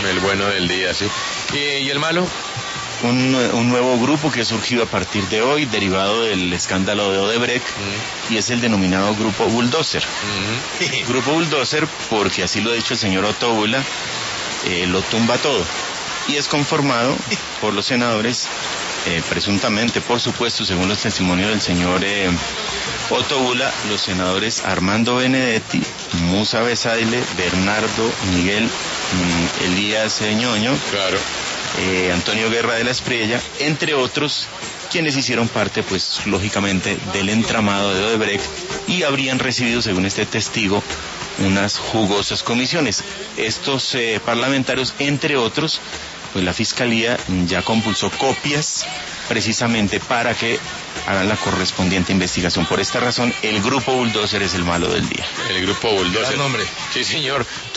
el bueno del día, ¿sí? ¿Y el malo? Un nuevo grupo que ha surgido a partir de hoy, derivado del escándalo de Odebrecht, y es el denominado Grupo Bulldozer. Grupo Bulldozer porque, así lo ha dicho el señor Otto Bula, lo tumba todo. Y es conformado por los senadores, presuntamente, por supuesto, según los testimonios del señor Otto Bula, los senadores Armando Benedetti, Musa Besaile, Bernardo Miguel Elías Ñoño, claro. Antonio Guerra de la Espriella, entre otros, quienes hicieron parte, pues, lógicamente, del entramado de Odebrecht y habrían recibido, según este testigo, unas jugosas comisiones. Estos parlamentarios, entre otros, pues la Fiscalía ya compulsó copias precisamente para que hagan la correspondiente investigación. Por esta razón, el Grupo Bulldozer es el malo del día. El Grupo Bulldozer. Gran nombre. Sí, señor.